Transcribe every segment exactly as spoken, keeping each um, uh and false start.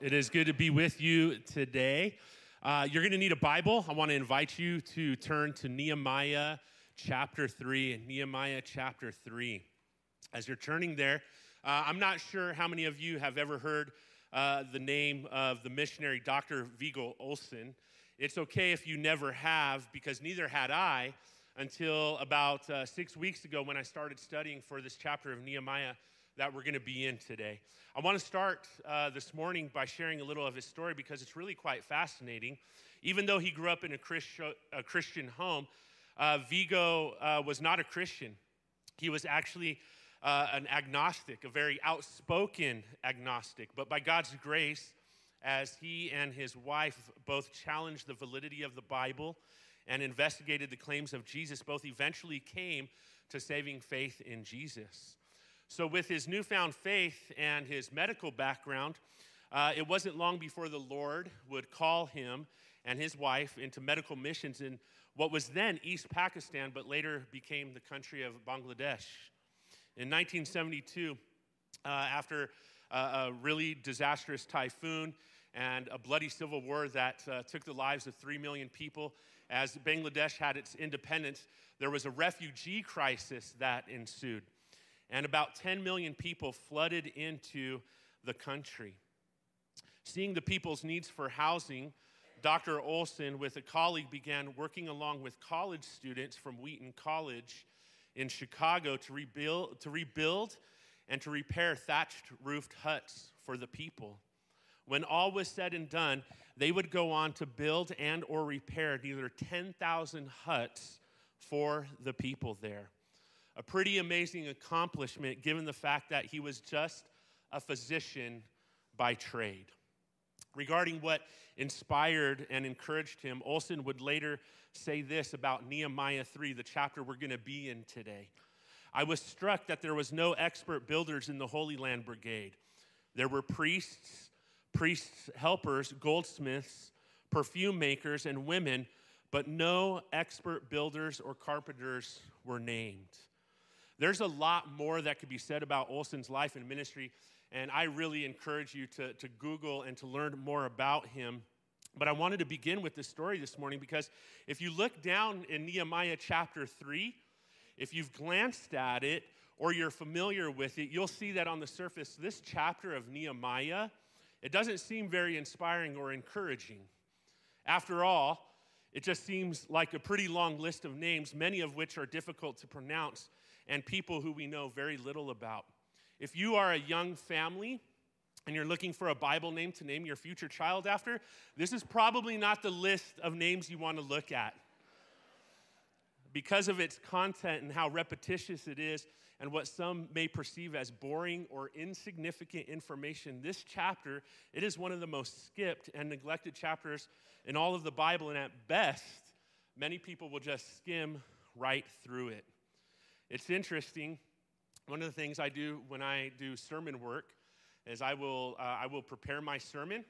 It is good to be with you today. Uh, you're going to need a Bible. I want to invite you to turn to Nehemiah chapter three. Nehemiah chapter three. As you're turning there, uh, I'm not sure how many of you have ever heard uh, the name of the missionary Doctor Viggo Olsen. It's okay if you never have, because neither had I until about uh, six weeks ago when I started studying for this chapter of Nehemiah that we're going to be in today. I want to start uh, this morning by sharing a little of his story because it's really quite fascinating. Even though he grew up in a, Christ- a Christian home, uh, Viggo uh, was not a Christian. He was actually uh, an agnostic, a very outspoken agnostic. But by God's grace, as he and his wife both challenged the validity of the Bible and investigated the claims of Jesus, both eventually came to saving faith in Jesus. So with his newfound faith and his medical background, uh, it wasn't long before the Lord would call him and his wife into medical missions in what was then East Pakistan, but later became the country of Bangladesh. In nineteen seventy-two, uh, after uh, a really disastrous typhoon and a bloody civil war that uh, took the lives of three million people, as Bangladesh had its independence, there was a refugee crisis that ensued. And about ten million people flooded into the country. Seeing the people's needs for housing, Doctor Olsen, with a colleague, began working along with college students from Wheaton College in Chicago to rebuild, to rebuild and to repair thatched roofed huts for the people. When all was said and done, they would go on to build and or repair nearly ten thousand huts for the people there. A pretty amazing accomplishment given the fact that he was just a physician by trade. Regarding what inspired and encouraged him, Olsen would later say this about Nehemiah three, the chapter we're going to be in today. I was struck that there was no expert builders in the Holy Land Brigade. There were priests, priests' helpers, goldsmiths, perfume makers, and women, but no expert builders or carpenters were named. There's a lot more that could be said about Olsen's life and ministry, and I really encourage you to, to Google and to learn more about him. But I wanted to begin with this story this morning because if you look down in Nehemiah chapter three, if you've glanced at it or you're familiar with it, you'll see that on the surface, this chapter of Nehemiah, it doesn't seem very inspiring or encouraging. After all, it just seems like a pretty long list of names, many of which are difficult to pronounce, and people who we know very little about. If you are a young family and you're looking for a Bible name to name your future child after, this is probably not the list of names you want to look at. Because of its content and how repetitious it is and what some may perceive as boring or insignificant information, this chapter, it is one of the most skipped and neglected chapters in all of the Bible, and at best, many people will just skim right through it. It's interesting. One of the things I do when I do sermon work is I will uh, I will prepare my sermon.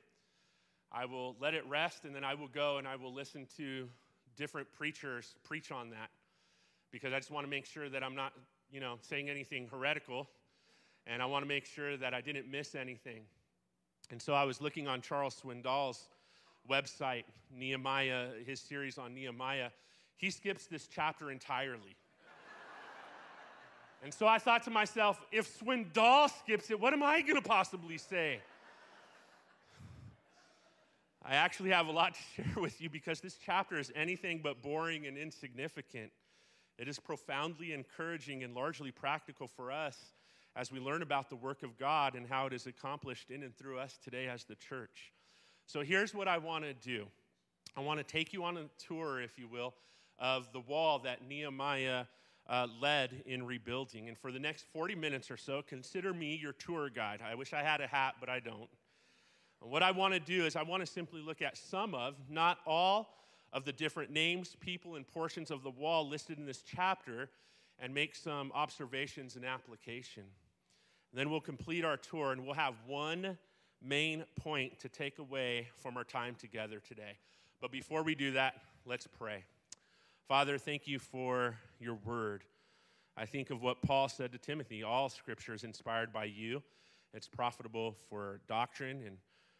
I will let it rest, and then I will go and I will listen to different preachers preach on that because I just want to make sure that I'm not, you know, saying anything heretical, and I want to make sure that I didn't miss anything. And so I was looking on Charles Swindoll's website, Nehemiah, his series on Nehemiah. He skips this chapter entirely. And so I thought to myself, if Swindoll skips it, what am I going to possibly say? I actually have a lot to share with you because this chapter is anything but boring and insignificant. It is profoundly encouraging and largely practical for us as we learn about the work of God and how it is accomplished in and through us today as the church. So here's what I want to do. I want to take you on a tour, if you will, of the wall that Nehemiah Uh, led in rebuilding. And for the next forty minutes or so, consider me your tour guide. I wish I had a hat, but I don't. And what I want to do is I want to simply look at some of, not all, of the different names, people, and portions of the wall listed in this chapter and make some observations and application. And then we'll complete our tour and we'll have one main point to take away from our time together today. But before we do that, let's pray. Father, thank you for your word. I think of what Paul said to Timothy. All scripture is inspired by you. It's profitable for doctrine and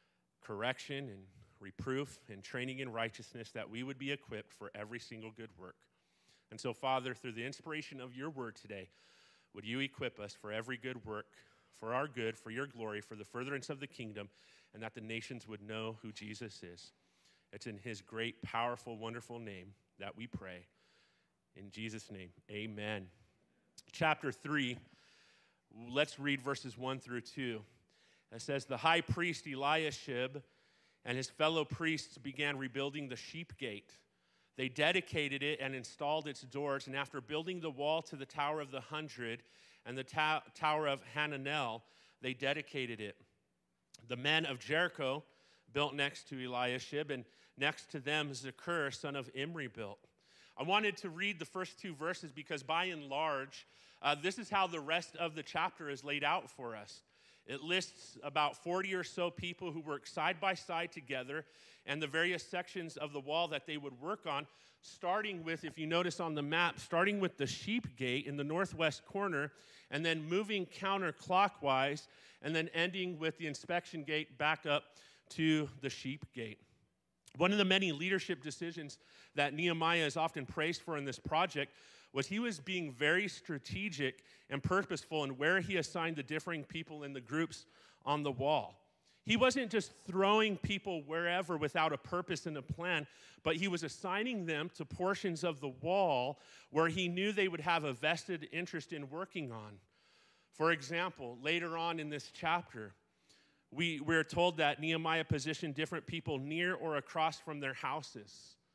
correction and reproof and training in righteousness, that we would be equipped for every single good work. And so, Father, through the inspiration of your word today, would you equip us for every good work, for our good, for your glory, for the furtherance of the kingdom, and that the nations would know who Jesus is. It's in his great, powerful, wonderful name that we pray. In Jesus' name, amen. Chapter three, let's read verses one through two. It says, the high priest Eliashib and his fellow priests began rebuilding the sheep gate. They dedicated it and installed its doors, and after building the wall to the Tower of the Hundred and the ta- Tower of Hananel, they dedicated it. The men of Jericho built next to Eliashib, and next to them Zakur, son of Imri, built. I wanted to read the first two verses because by and large, uh, this is how the rest of the chapter is laid out for us. It lists about forty or so people who work side by side together and the various sections of the wall that they would work on, starting with, if you notice on the map, starting with the sheep gate in the northwest corner and then moving counterclockwise and then ending with the inspection gate back up to the sheep gate. One of the many leadership decisions that Nehemiah is often praised for in this project was he was being very strategic and purposeful in where he assigned the differing people in the groups on the wall. He wasn't just throwing people wherever without a purpose and a plan, but he was assigning them to portions of the wall where he knew they would have a vested interest in working on. For example, later on in this chapter, we, we're told that Nehemiah positioned different people near or across from their houses.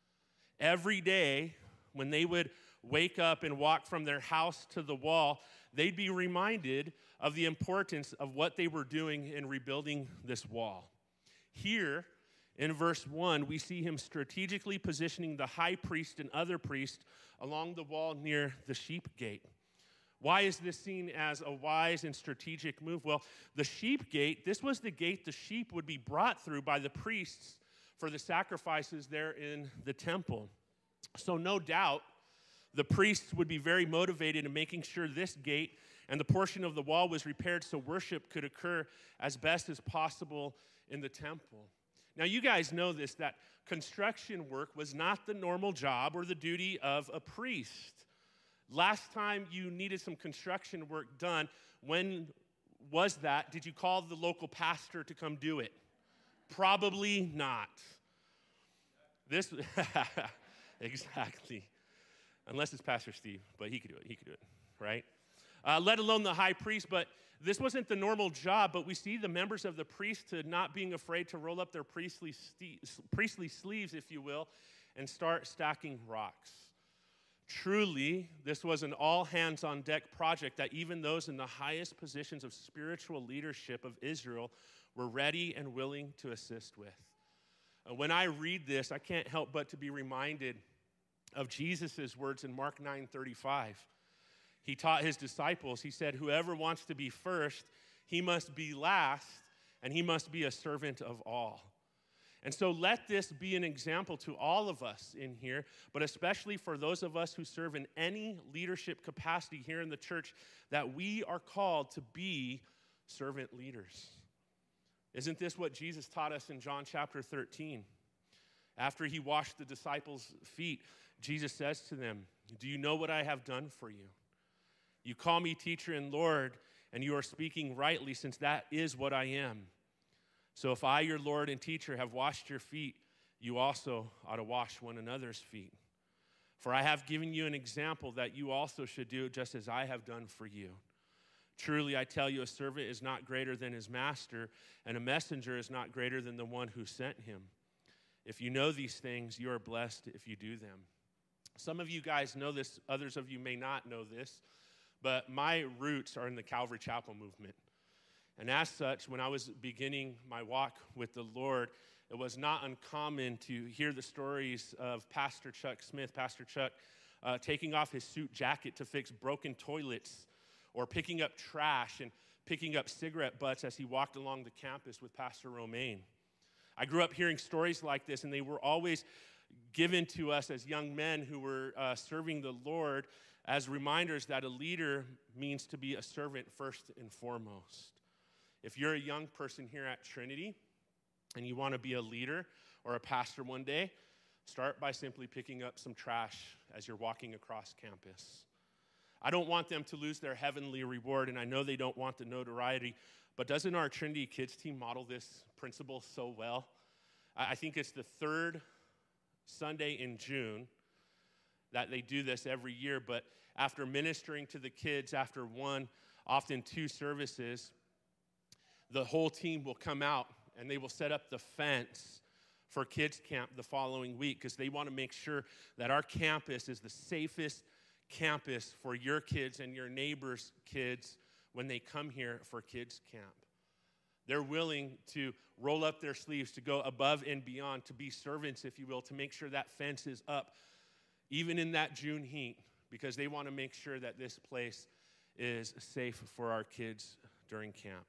Every day, when they would wake up and walk from their house to the wall, they'd be reminded of the importance of what they were doing in rebuilding this wall. Here, in verse one, we see him strategically positioning the high priest and other priests along the wall near the sheep gate. Why is this seen as a wise and strategic move? Well, the sheep gate, this was the gate the sheep would be brought through by the priests for the sacrifices there in the temple. So no doubt, the priests would be very motivated in making sure this gate and the portion of the wall was repaired so worship could occur as best as possible in the temple. Now, you guys know this, that construction work was not the normal job or the duty of a priest. Last time you needed some construction work done, when was that? Did you call the local pastor to come do it? Probably not. This, exactly. Unless it's Pastor Steve, but he could do it, he could do it, right? Uh, let alone the high priest, but this wasn't the normal job, but we see the members of the priesthood not being afraid to roll up their priestly, ste- priestly sleeves, if you will, and start stacking rocks. Truly, this was an all-hands-on-deck project that even those in the highest positions of spiritual leadership of Israel were ready and willing to assist with. Uh, when I read this, I can't help but to be reminded of Jesus' words in Mark nine thirty-five. He taught his disciples, he said, whoever wants to be first, he must be last, and he must be a servant of all. And so let this be an example to all of us in here, but especially for those of us who serve in any leadership capacity here in the church, that we are called to be servant leaders. Isn't this what Jesus taught us in John chapter thirteen? After he washed the disciples' feet, Jesus says to them, do you know what I have done for you? You call me teacher and Lord, and you are speaking rightly, since that is what I am. So if I, your Lord and teacher, have washed your feet, you also ought to wash one another's feet. For I have given you an example that you also should do just as I have done for you. Truly, I tell you, a servant is not greater than his master, and a messenger is not greater than the one who sent him. If you know these things, you are blessed if you do them. Some of you guys know this, others of you may not know this, but my roots are in the Calvary Chapel movement. And as such, when I was beginning my walk with the Lord, it was not uncommon to hear the stories of Pastor Chuck Smith, Pastor Chuck, uh, taking off his suit jacket to fix broken toilets, or picking up trash and picking up cigarette butts as he walked along the campus with Pastor Romaine. I grew up hearing stories like this, and they were always given to us as young men who were uh, serving the Lord as reminders that a leader means to be a servant first and foremost. If you're a young person here at Trinity, and you want to be a leader or a pastor one day, start by simply picking up some trash as you're walking across campus. I don't want them to lose their heavenly reward, and I know they don't want the notoriety, but doesn't our Trinity Kids team model this principle so well? I think it's the third Sunday in June that they do this every year, but after ministering to the kids, after one, often two services, the whole team will come out and they will set up the fence for kids camp the following week because they want to make sure that our campus is the safest campus for your kids and your neighbors' kids when they come here for kids camp. They're willing to roll up their sleeves, to go above and beyond, to be servants, if you will, to make sure that fence is up, even in that June heat, because they want to make sure that this place is safe for our kids during camp.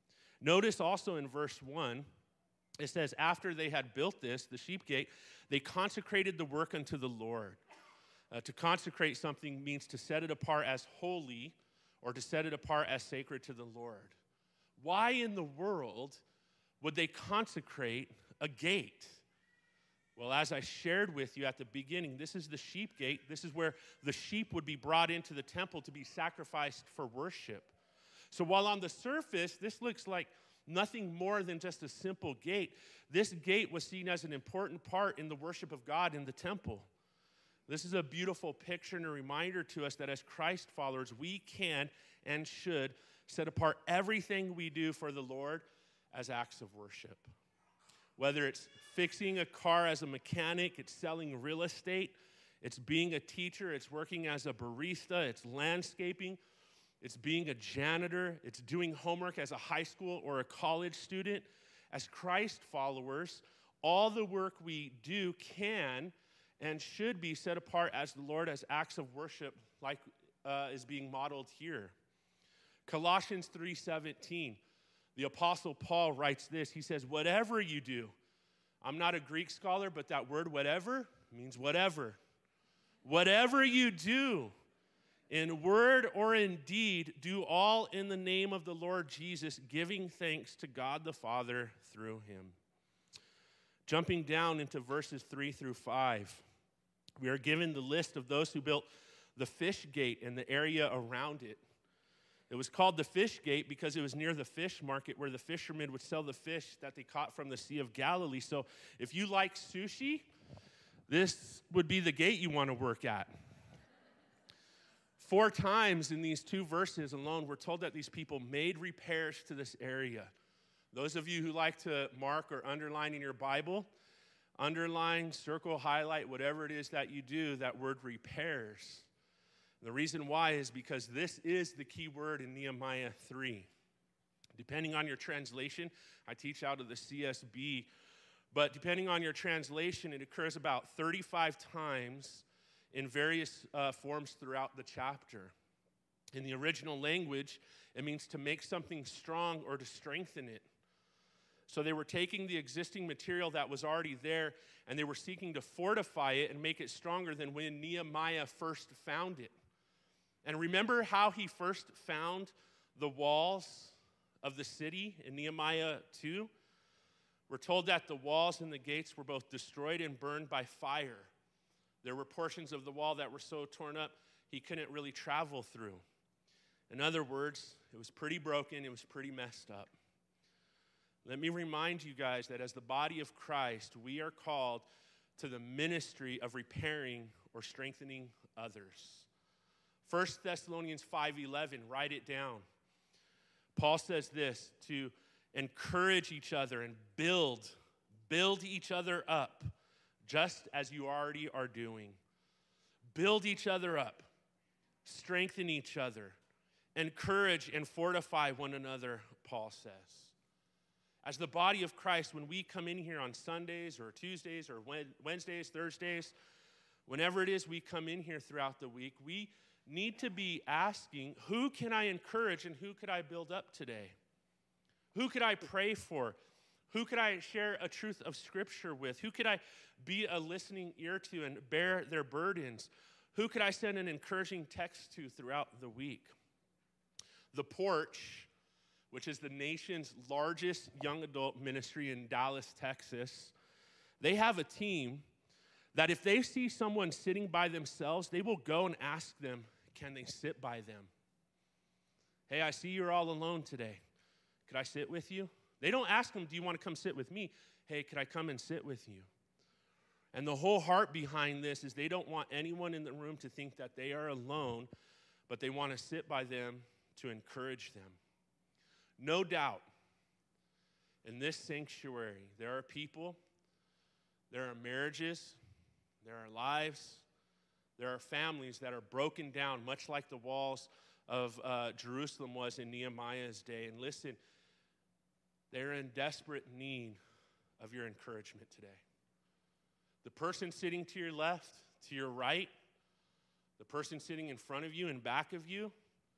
Notice also in verse one, it says, after they had built this, the sheep gate, they consecrated the work unto the Lord. Uh, to consecrate something means to set it apart as holy or to set it apart as sacred to the Lord. Why in the world would they consecrate a gate? Well, as I shared with you at the beginning, this is the sheep gate. This is where the sheep would be brought into the temple to be sacrificed for worship. So while on the surface, this looks like nothing more than just a simple gate, this gate was seen as an important part in the worship of God in the temple. This is a beautiful picture and a reminder to us that as Christ followers, we can and should set apart everything we do for the Lord as acts of worship. Whether it's fixing a car as a mechanic, it's selling real estate, it's being a teacher, it's working as a barista, it's landscaping, it's being a janitor, it's doing homework as a high school or a college student. As Christ followers, all the work we do can and should be set apart as the Lord as acts of worship, like uh, is being modeled here. Colossians three seventeen, the Apostle Paul writes this. He says, whatever you do, I'm not a Greek scholar, but that word whatever means whatever. Whatever you do, in word or in deed, do all in the name of the Lord Jesus, giving thanks to God the Father through him. Jumping down into verses three through five, we are given the list of those who built the fish gate and the area around it. It was called the fish gate because it was near the fish market where the fishermen would sell the fish that they caught from the Sea of Galilee. So if you like sushi, this would be the gate you want to work at. Four times in these two verses alone, we're told that these people made repairs to this area. Those of you who like to mark or underline in your Bible, underline, circle, highlight, whatever it is that you do, that word repairs. The reason why is because this is the key word in Nehemiah three. Depending on your translation, I teach out of the C S B, but depending on your translation, it occurs about thirty-five times in various uh, forms throughout the chapter. In the original language, it means to make something strong or to strengthen it. So they were taking the existing material that was already there, and they were seeking to fortify it and make it stronger than when Nehemiah first found it. And remember how he first found the walls of the city in Nehemiah two? We're told that the walls and the gates were both destroyed and burned by fire. There were portions of the wall that were so torn up, he couldn't really travel through. In other words, it was pretty broken, it was pretty messed up. Let me remind you guys that as the body of Christ, we are called to the ministry of repairing or strengthening others. First Thessalonians five eleven, write it down. Paul says this, to encourage each other and build, build each other up, just as you already are doing. Build each other up, strengthen each other, encourage and fortify one another, Paul says. As the body of Christ, when we come in here on Sundays or Tuesdays or Wednesdays, Thursdays, whenever it is we come in here throughout the week, we need to be asking, who can I encourage and who could I build up today? Who could I pray for? Who could I share a truth of Scripture with? Who could I be a listening ear to and bear their burdens? Who could I send an encouraging text to throughout the week? The porch which is the nation's largest young adult ministry in Dallas, Texas, they have a team that if they see someone sitting by themselves, they will go and ask them, can they sit by them? Hey, I see you're all alone today. Could I sit with you? They don't ask them, do you want to come sit with me? Hey, could I come and sit with you? And the whole heart behind this is they don't want anyone in the room to think that they are alone, but they want to sit by them to encourage them. No doubt, in this sanctuary, there are people, there are marriages, there are lives, there are families that are broken down, much like the walls of uh, Jerusalem was in Nehemiah's day. And listen, they're in desperate need of your encouragement today. The person sitting to your left, to your right, the person sitting in front of you and back of you,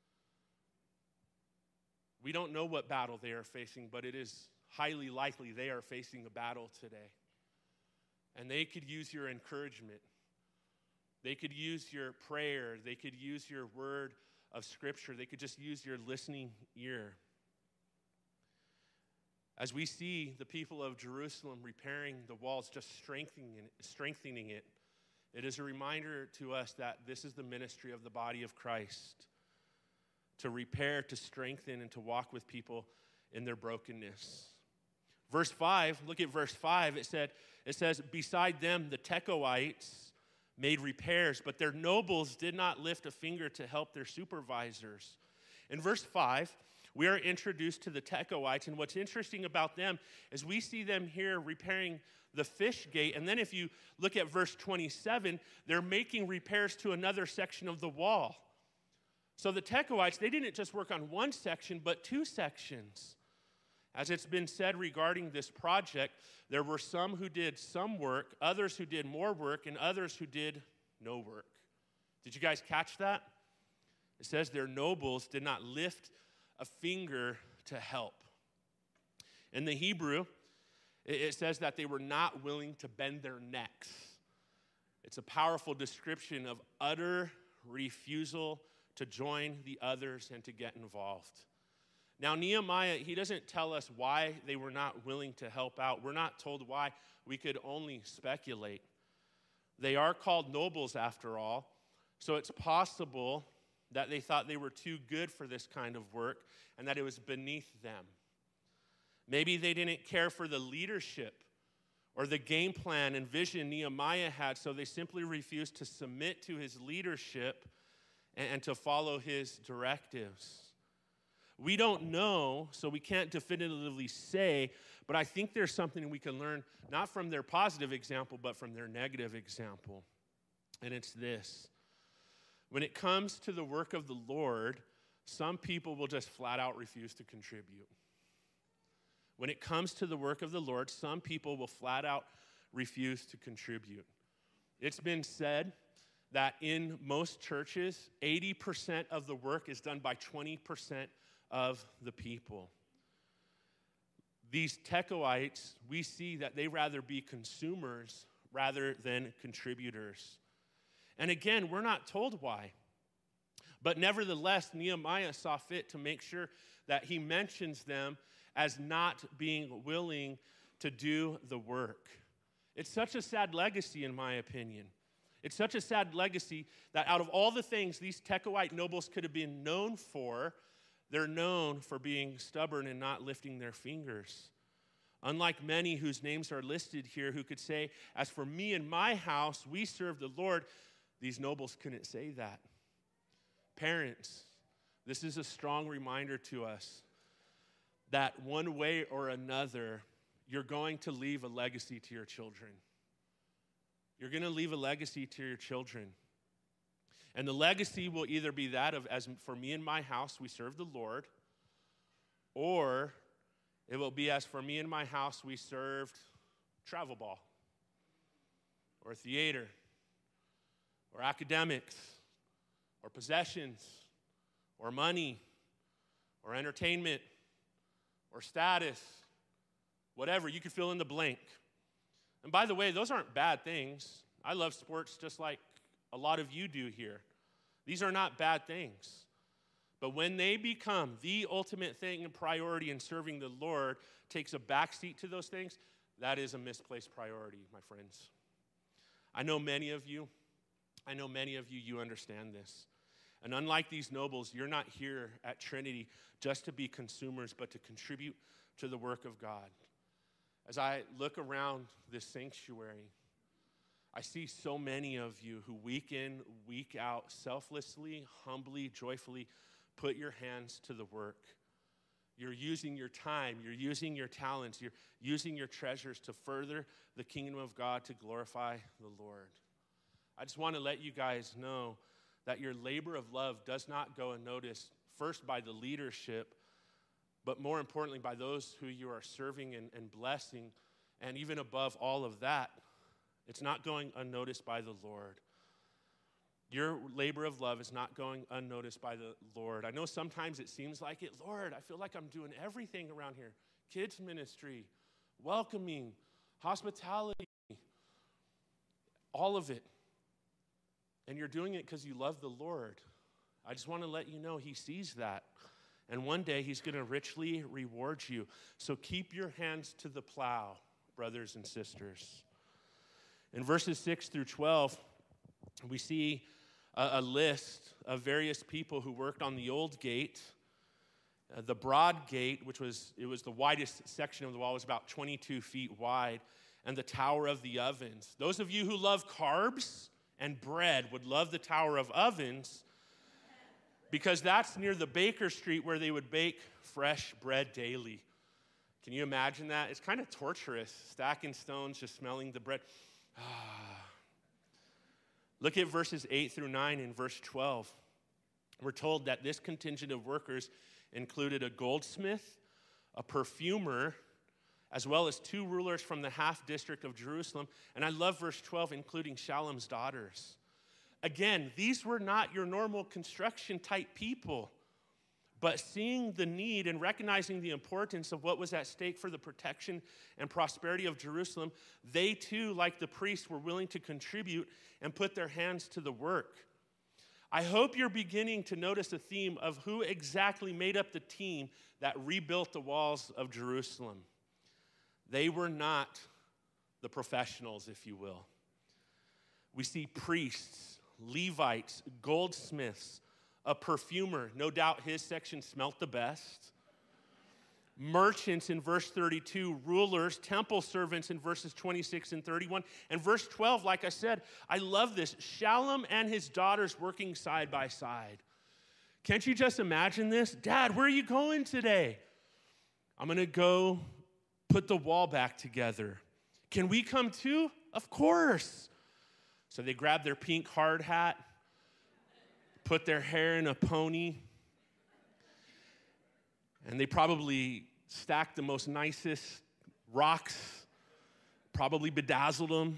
we don't know what battle they are facing, but it is highly likely they are facing a battle today. And they could use your encouragement. They could use your prayer. They could use your word of scripture. They could just use your listening ear. As we see the people of Jerusalem repairing the walls, just strengthening it, strengthening it, it is a reminder to us that this is the ministry of the body of Christ, to repair, to strengthen, and to walk with people in their brokenness. Verse five, look at verse five. It said, it says, beside them, the Tekoites made repairs, but their nobles did not lift a finger to help their supervisors. In verse five, we are introduced to the Tekoites, and what's interesting about them is we see them here repairing the fish gate, and then if you look at verse twenty-seven, they're making repairs to another section of the wall. So the Tekoites, they didn't just work on one section, but two sections. As it's been said regarding this project, there were some who did some work, others who did more work, and others who did no work. Did you guys catch that? It says their nobles did not lift a finger to help. In the Hebrew, it says that they were not willing to bend their necks. It's a powerful description of utter refusal to join the others and to get involved. Now, Nehemiah, he doesn't tell us why they were not willing to help out. We're not told why. We could only speculate. They are called nobles, after all, so it's possible that they thought they were too good for this kind of work and that it was beneath them. Maybe they didn't care for the leadership or the game plan and vision Nehemiah had, so they simply refused to submit to his leadership and to follow his directives. We don't know, so we can't definitively say, but I think there's something we can learn, not from their positive example, but from their negative example. And it's this. When it comes to the work of the Lord, some people will just flat out refuse to contribute. When it comes to the work of the Lord, some people will flat out refuse to contribute. It's been said that in most churches, eighty percent of the work is done by twenty percent of the people. These Tekoites, we see that they rather be consumers rather than contributors. And again, we're not told why. But nevertheless, Nehemiah saw fit to make sure that he mentions them as not being willing to do the work. It's such a sad legacy, in my opinion. It's such a sad legacy that out of all the things these Tekoite nobles could have been known for, they're known for being stubborn and not lifting their fingers. Unlike many whose names are listed here who could say, as for me and my house, we serve the Lord, these nobles couldn't say that. Parents, this is a strong reminder to us that one way or another, you're going to leave a legacy to your children. You're going to leave a legacy to your children. And the legacy will either be that of, as for me and my house, we serve the Lord, or it will be, as for me and my house, we served travel ball, or theater, or academics, or possessions, or money, or entertainment, or status, whatever. You could fill in the blank. And by the way, those aren't bad things. I love sports just like a lot of you do here. These are not bad things. But when they become the ultimate thing and priority in serving the Lord, takes a backseat to those things, that is a misplaced priority, my friends. I know many of you, I know many of you, you understand this. And unlike these nobles, you're not here at Trinity just to be consumers, but to contribute to the work of God. As I look around this sanctuary, I see so many of you who week in, week out, selflessly, humbly, joyfully put your hands to the work. You're using your time, you're using your talents, you're using your treasures to further the kingdom of God, to glorify the Lord. I just want to let you guys know that your labor of love does not go unnoticed, first by the leadership, but more importantly by those who you are serving and, and blessing, and even above all of that, it's not going unnoticed by the Lord. Your labor of love is not going unnoticed by the Lord. I know sometimes it seems like it. Lord, I feel like I'm doing everything around here. Kids ministry, welcoming, hospitality, all of it. And you're doing it because you love the Lord. I just want to let you know he sees that. And one day he's going to richly reward you. So keep your hands to the plow, brothers and sisters. In verses six through twelve, we see a, a list of various people who worked on the old gate. Uh, the broad gate, which was it was the widest section of the wall, was about twenty-two feet wide, and the Tower of the Ovens. Those of you who love carbs and bread would love the Tower of Ovens, because that's near the Baker Street where they would bake fresh bread daily. Can you imagine that? It's kind of torturous, stacking stones, just smelling the bread. Ah. Look at verses eight through nine and verse twelve. We're told that this contingent of workers included a goldsmith, a perfumer, as well as two rulers from the half district of Jerusalem. And I love verse twelve, including Shallum's daughters. Again, these were not your normal construction type people, but seeing the need and recognizing the importance of what was at stake for the protection and prosperity of Jerusalem, they too, like the priests, were willing to contribute and put their hands to the work. I hope you're beginning to notice a theme of who exactly made up the team that rebuilt the walls of Jerusalem. They were not the professionals, if you will. We see priests, Levites, goldsmiths, a perfumer. No doubt his section smelt the best. Merchants in verse thirty-two, rulers, temple servants in verses twenty-six and thirty-one. And verse twelve, like I said, I love this. Shallum and his daughters working side by side. Can't you just imagine this? Dad, where are you going today? I'm going to go put the wall back together. Can we come too? Of course. So they grab their pink hard hat, put their hair in a pony, and they probably stacked the most nicest rocks, probably bedazzled them.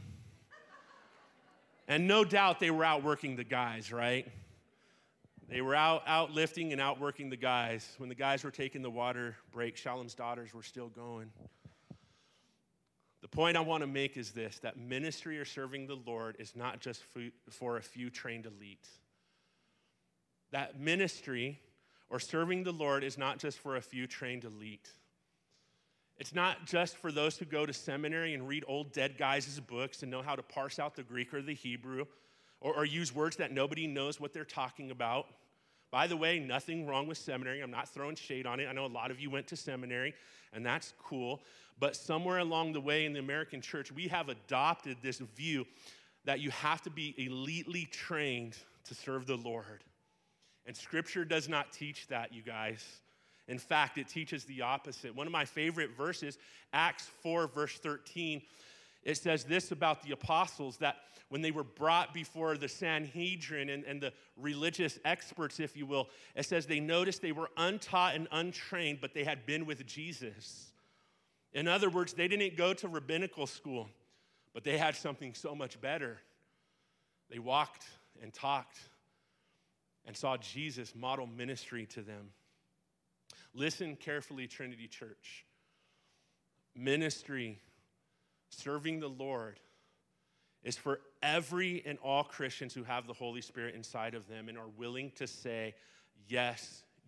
And no doubt they were out working the guys, right? They were out, out lifting and out working the guys. When the guys were taking the water break, Shallum's daughters were still going. The point I want to make is this, that ministry or serving the Lord is not just for a few trained elite. That ministry or serving the Lord is not just for a few trained elite. It's not just for those who go to seminary and read old dead guys' books and know how to parse out the Greek or the Hebrew, or, or use words that nobody knows what they're talking about. By the way, nothing wrong with seminary. I'm not throwing shade on it. I know a lot of you went to seminary, and that's cool. But somewhere along the way in the American church, we have adopted this view that you have to be elitely trained to serve the Lord. And Scripture does not teach that, you guys. In fact, it teaches the opposite. One of my favorite verses, Acts four, verse thirteen, it says this about the apostles, that when they were brought before the Sanhedrin and, and the religious experts, if you will, it says they noticed they were untaught and untrained, but they had been with Jesus. In other words, they didn't go to rabbinical school, but they had something so much better. They walked and talked and saw Jesus model ministry to them. Listen carefully, Trinity Church. Ministry, serving the Lord, is for every and all Christians who have the Holy Spirit inside of them and are willing to say, yes,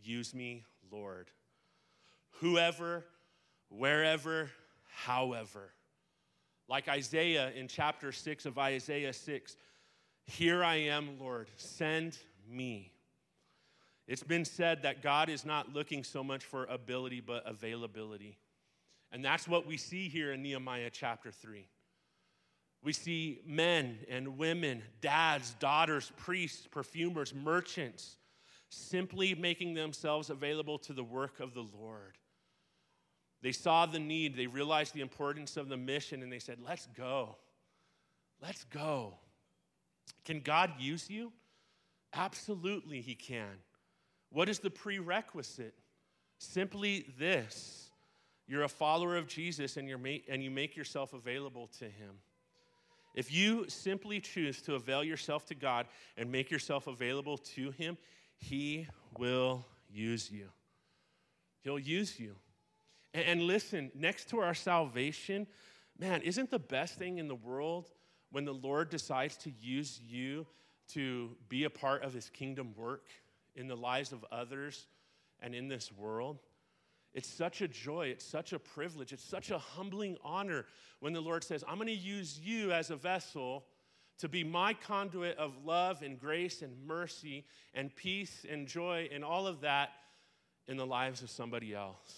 use me, Lord. Whoever, wherever, however. Like Isaiah in chapter six of Isaiah six, here I am, Lord, send me. It's been said that God is not looking so much for ability, but availability. And that's what we see here in Nehemiah chapter three. We see men and women, dads, daughters, priests, perfumers, merchants, simply making themselves available to the work of the Lord. They saw the need, they realized the importance of the mission, and they said, let's go. Let's go. Can God use you? Absolutely, he can. What is the prerequisite? Simply this. You're a follower of Jesus, and, you're ma- and you make yourself available to him. If you simply choose to avail yourself to God and make yourself available to him, he will use you. He'll use you. And, and listen, next to our salvation, man, isn't the best thing in the world when the Lord decides to use you to be a part of his kingdom work in the lives of others and in this world? It's such a joy, it's such a privilege, it's such a humbling honor when the Lord says, I'm going to use you as a vessel to be my conduit of love and grace and mercy and peace and joy and all of that in the lives of somebody else.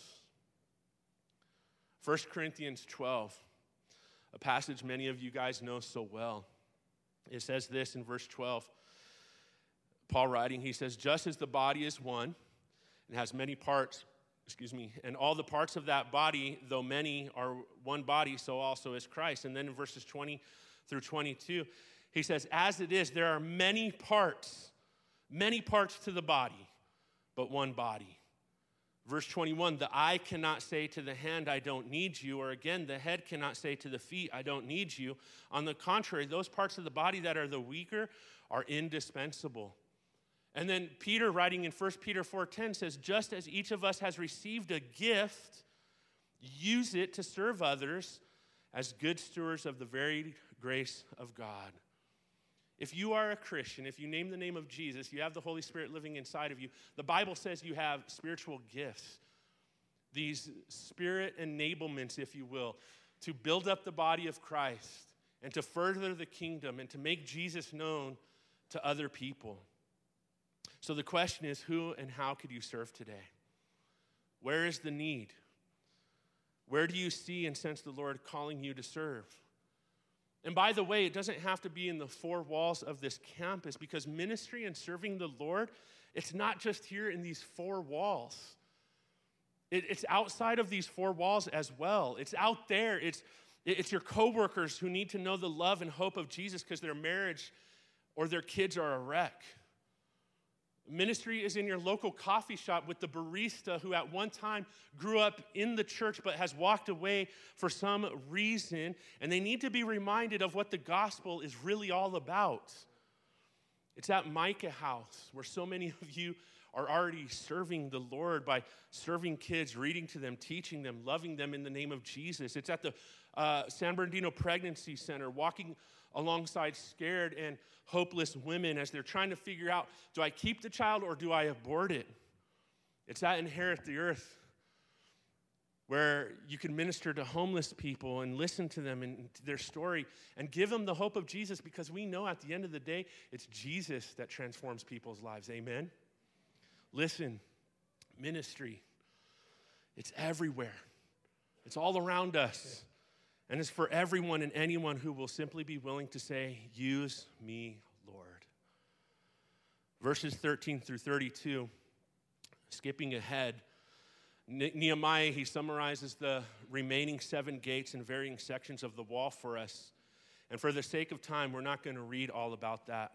First Corinthians twelve, a passage many of you guys know so well. It says this in verse twelve. Paul writing, he says, just as the body is one and has many parts, excuse me, and all the parts of that body, though many are one body, so also is Christ. And then in verses twenty through twenty-two, he says, as it is, there are many parts, many parts to the body, but one body. Verse twenty-one, the eye cannot say to the hand, I don't need you. Or again, the head cannot say to the feet, I don't need you. On the contrary, those parts of the body that are the weaker are indispensable. And then Peter, writing in First Peter four ten, says, just as each of us has received a gift, use it to serve others as good stewards of the varied grace of God. If you are a Christian, if you name the name of Jesus, you have the Holy Spirit living inside of you. The Bible says you have spiritual gifts, these spirit enablements, if you will, to build up the body of Christ and to further the kingdom and to make Jesus known to other people. So the question is, who and how could you serve today? Where is the need? Where do you see and sense the Lord calling you to serve? And by the way, it doesn't have to be in the four walls of this campus, because ministry and serving the Lord, it's not just here in these four walls. It, it's outside of these four walls as well. It's out there. It's, it's your coworkers who need to know the love and hope of Jesus because their marriage or their kids are a wreck. Ministry is in your local coffee shop with the barista who at one time grew up in the church but has walked away for some reason, and they need to be reminded of what the gospel is really all about. It's at Micah House where so many of you are already serving the Lord by serving kids, reading to them, teaching them, loving them in the name of Jesus. It's at the uh, San Bernardino Pregnancy Center, walking alongside scared and hopeless women as they're trying to figure out, do I keep the child or do I abort it? It's at Inherit the Earth, where you can minister to homeless people and listen to them and their story and give them the hope of Jesus, because we know at the end of the day, it's Jesus that transforms people's lives. Amen? Listen, ministry, it's everywhere. It's all around us. And it's for everyone and anyone who will simply be willing to say, use me, Lord. Verses thirteen through thirty-two, skipping ahead, Nehemiah, he summarizes the remaining seven gates and varying sections of the wall for us. And for the sake of time, we're not going to read all about that.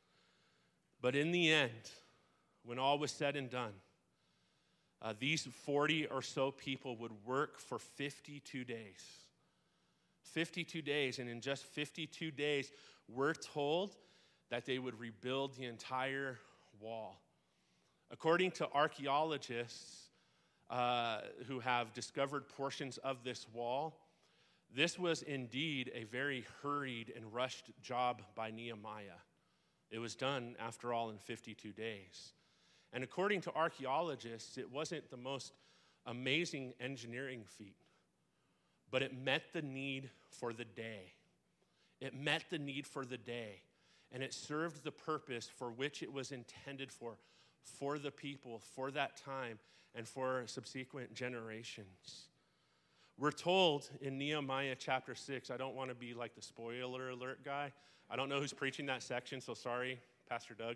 But in the end, when all was said and done, uh, these forty or so people would work for fifty-two days. fifty-two days, and in just fifty-two days, we're told that they would rebuild the entire wall. According to archaeologists uh, who have discovered portions of this wall, this was indeed a very hurried and rushed job by Nehemiah. It was done, after all, in fifty-two days. And according to archaeologists, it wasn't the most amazing engineering feat, but it met the need for the day. It met the need for the day, and it served the purpose for which it was intended for, for the people, for that time, and for subsequent generations. We're told in Nehemiah chapter six, I don't want to be like the spoiler alert guy. I don't know who's preaching that section, so sorry, Pastor Doug.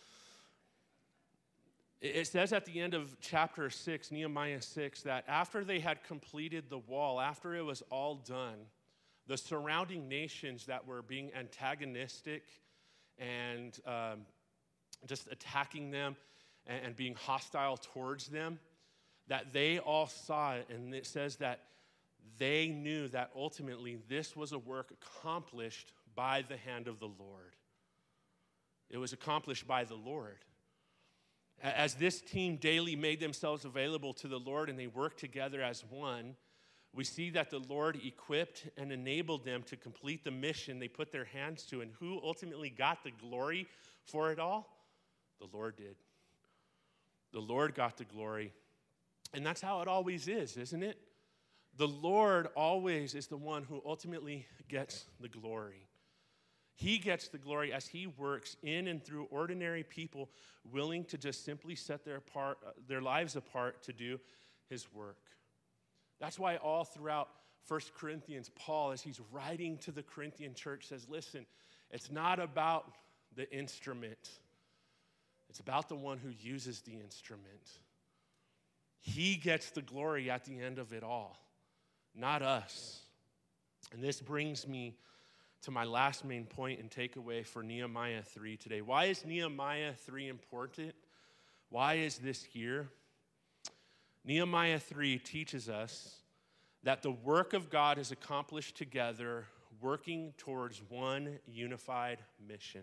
It says at the end of chapter six, Nehemiah six, that after they had completed the wall, after it was all done, the surrounding nations that were being antagonistic and um, just attacking them and, and being hostile towards them, that they all saw it, and it says that they knew that ultimately this was a work accomplished by the hand of the Lord. It was accomplished by the Lord. As this team daily made themselves available to the Lord and they worked together as one, we see that the Lord equipped and enabled them to complete the mission they put their hands to. And who ultimately got the glory for it all? The Lord did. The Lord got the glory. And that's how it always is, isn't it? The Lord always is the one who ultimately gets the glory. He gets the glory as he works in and through ordinary people willing to just simply set their, part, their lives apart to do his work. That's why all throughout First Corinthians, Paul, as he's writing to the Corinthian church, says, listen, it's not about the instrument. It's about the one who uses the instrument. He gets the glory at the end of it all, not us. And this brings me to my last main point and takeaway for Nehemiah three today. Why is Nehemiah three important? Why is this here? Nehemiah three teaches us that the work of God is accomplished together, working towards one unified mission.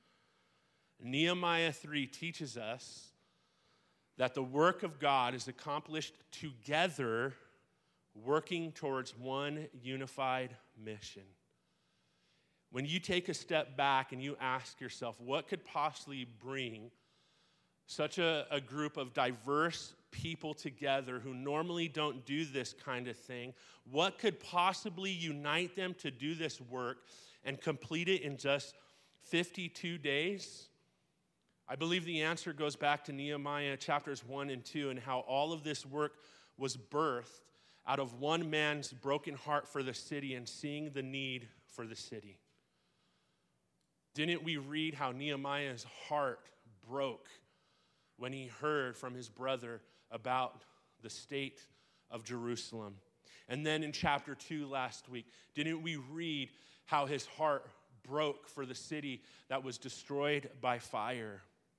Nehemiah three teaches us that the work of God is accomplished together, working towards one unified mission. When you take a step back and you ask yourself, what could possibly bring such a, a group of diverse people together who normally don't do this kind of thing? What could possibly unite them to do this work and complete it in just fifty-two days? I believe the answer goes back to Nehemiah chapters one and two and how all of this work was birthed out of one man's broken heart for the city and seeing the need for the city. Didn't we read how Nehemiah's heart broke when he heard from his brother about the state of Jerusalem? And then in chapter two last week, didn't we read how his heart broke for the city that was destroyed by fire?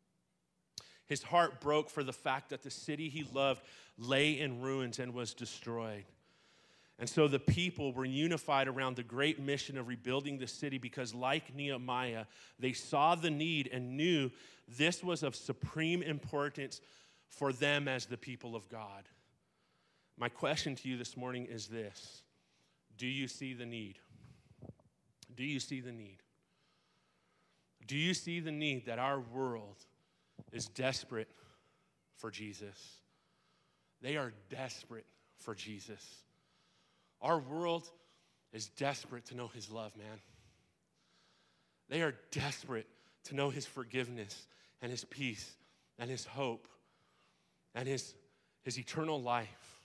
His heart broke for the fact that the city he loved lay in ruins and was destroyed. And so the people were unified around the great mission of rebuilding the city because, like Nehemiah, they saw the need and knew this was of supreme importance for them as the people of God. My question to you this morning is this: do you see the need? Do you see the need? Do you see the need that our world is desperate for Jesus? They are desperate for Jesus. Our world is desperate to know his love, man. They are desperate to know his forgiveness and his peace and his hope and his, his eternal life.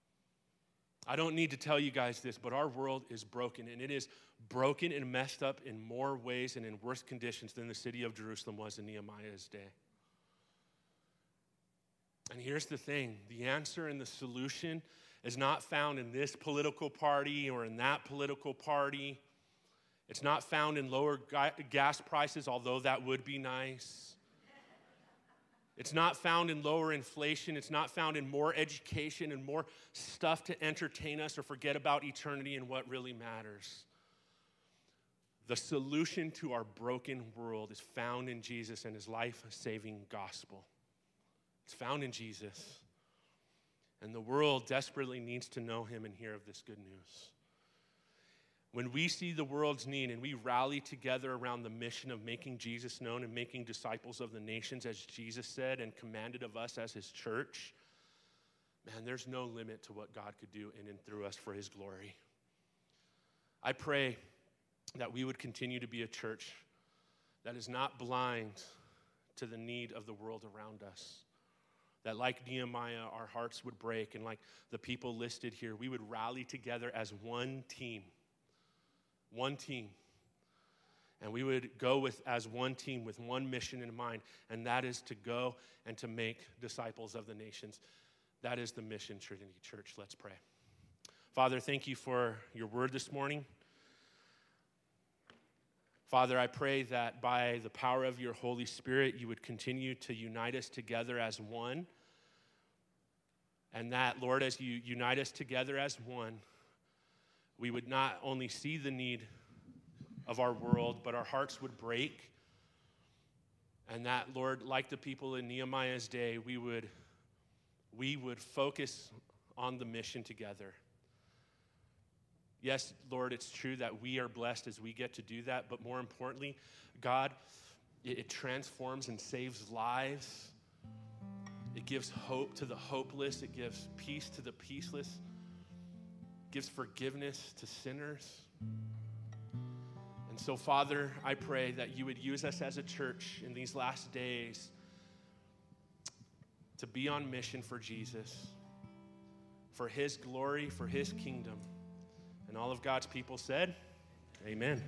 I don't need to tell you guys this, but our world is broken, and it is broken and messed up in more ways and in worse conditions than the city of Jerusalem was in Nehemiah's day. And here's the thing: the answer and the solution is not found in this political party or in that political party. It's not found in lower ga- gas prices, although that would be nice. It's not found in lower inflation. It's not found in more education and more stuff to entertain us or forget about eternity and what really matters. The solution to our broken world is found in Jesus and his life-saving gospel. It's found in Jesus. And the world desperately needs to know him and hear of this good news. When we see the world's need and we rally together around the mission of making Jesus known and making disciples of the nations, as Jesus said and commanded of us as his church, man, there's no limit to what God could do in and through us for his glory. I pray that we would continue to be a church that is not blind to the need of the world around us. That like Nehemiah, our hearts would break, and like the people listed here, we would rally together as one team. One team. And we would go with as one team with one mission in mind, and that is to go and to make disciples of the nations. That is the mission, Trinity Church. Let's pray. Father, thank you for your word this morning. Father, I pray that by the power of your Holy Spirit, you would continue to unite us together as one. And that, Lord, as you unite us together as one, we would not only see the need of our world, but our hearts would break. And that, Lord, like the people in Nehemiah's day, we would, we would focus on the mission together. Yes, Lord, it's true that we are blessed as we get to do that, but more importantly, God, it, it transforms and saves lives. It gives hope to the hopeless. It gives peace to the peaceless. Gives forgiveness to sinners. And so, Father, I pray that you would use us as a church in these last days to be on mission for Jesus, for his glory, for his kingdom. And all of God's people said, amen.